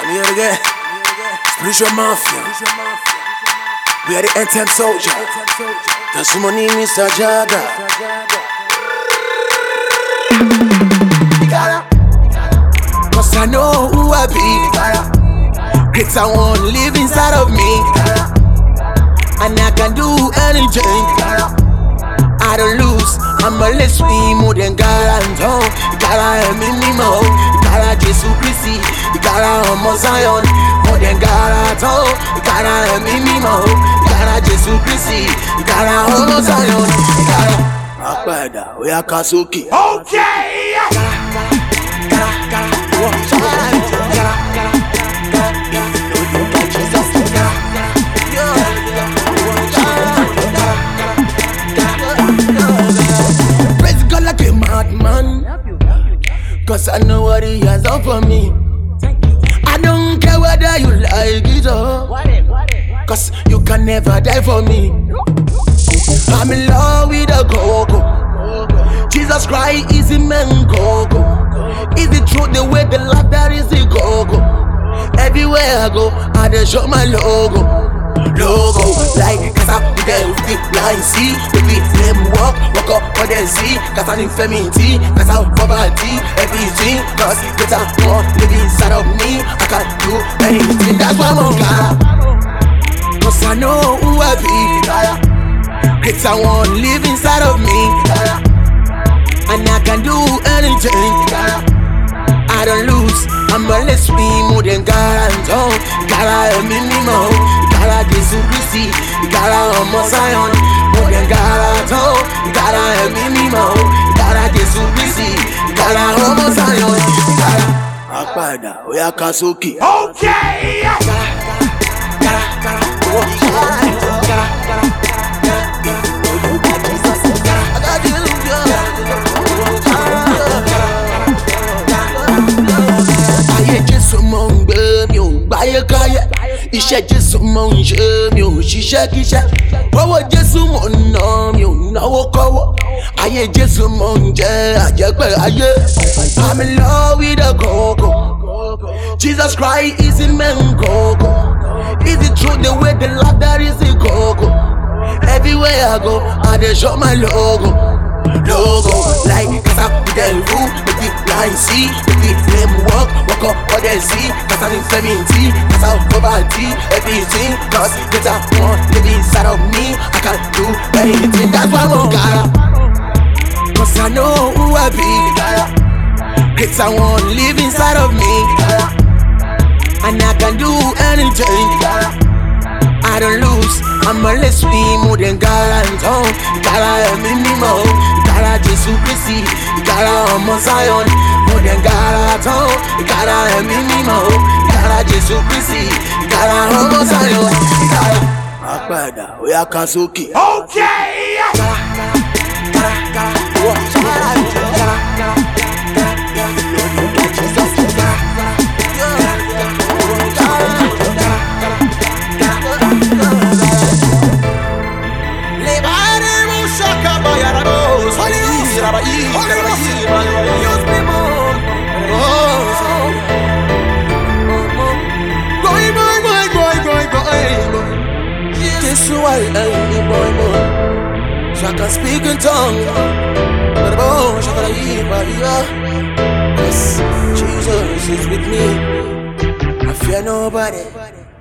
I'm here again. Spiritual Mafia. We are the end-time soldier. That's my name, Mr. Jaga. Cause I know who I be. Greater one live inside of me. And I can do anything. I don't lose. I'm a less me more than God and home. God I'm in me more. God Jesus Christ. God I'm a Zion. More than God at home. God I'm in me more. God Jesus Christ. God I'm a Zion. God Akbada, we are Kasuki. Okay. Praise God like a madman, cause I know what He has done for me. I don't care whether you like it or cause you can never die for me. I'm in love with a go-go. Jesus Christ is the man go-go. Is the truth, the way, the life, that is the go-go. Everywhere I go, I just show my logo. Like, cause I'm there with the blind see. Baby, them walk up for them see. Cause I'm infinity, cause I'm poverty. Everything, cause get up more, live inside of me. I can do anything, that's why I'm on God. Cause I know who I be. Greater one live inside of me. And I can do anything. I don't lose. I'm a less me more than God and home. God I'm in me more. God Jesus Christ. God I'm a Zion. More than God at home. God I'm in me more. God Jesus Christ. God I'm a Zion. Akbada, we are Kasuki. Okay. Iṣẹ́ Jésù mọ̀ ń ṣe mi ò ṣiṣẹ́ kíṣẹ́. Owó Jésù mọ̀ ń ná mi ò náwó kọ́wọ́. Ayé Jésù mọ̀ ń jẹ́ àjẹpẹ́ ayé. I'm in love with a go-go. Jesus Christ is the man go-go. Is the truth, the way, the life, that is the go-go. Everywhere I go, I just show my logo. Like, cause I'm with the roof, with the blind see. With the flame walk up for them see. Cause I'm infinity, cause I'm poverty. Everything, cause get up one, live inside of me. I can do anything, that's why I'm on God. Cause I know who I be. Greater one live inside of me. And I can do anything. I don't lose. I'm a less me more than God and home. God I'm in me more. God Jesus Christ. God I'm a Zion. More than God at home. God I'm in me more. God Jesus Christ. God I'm a Zion. Akbada, we are Kasuki. Okay. I can speak in tongues, yes, Jesus is with me. I fear nobody.